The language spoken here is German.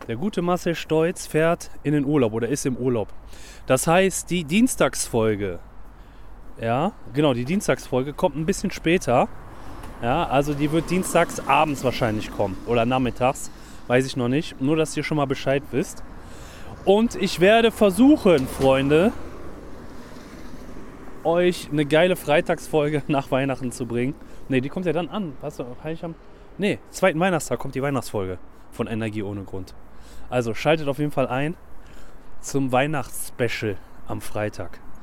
Der gute Marcel Stolz fährt in den Urlaub oder ist im Urlaub. Das heißt, die Dienstagsfolge, ja, genau, die Dienstagsfolge kommt ein bisschen später. Ja, also die wird dienstags abends wahrscheinlich kommen oder nachmittags, weiß ich noch nicht. Nur, dass ihr schon mal Bescheid wisst. Und ich werde versuchen, Freunde, euch eine geile Freitagsfolge nach Weihnachten zu bringen. Ne, die kommt ja dann an. Was, Heiligabend? Ne, zweiten Weihnachtstag kommt die Weihnachtsfolge von Energie ohne Grund. Also schaltet auf jeden Fall ein zum Weihnachtsspecial am Freitag.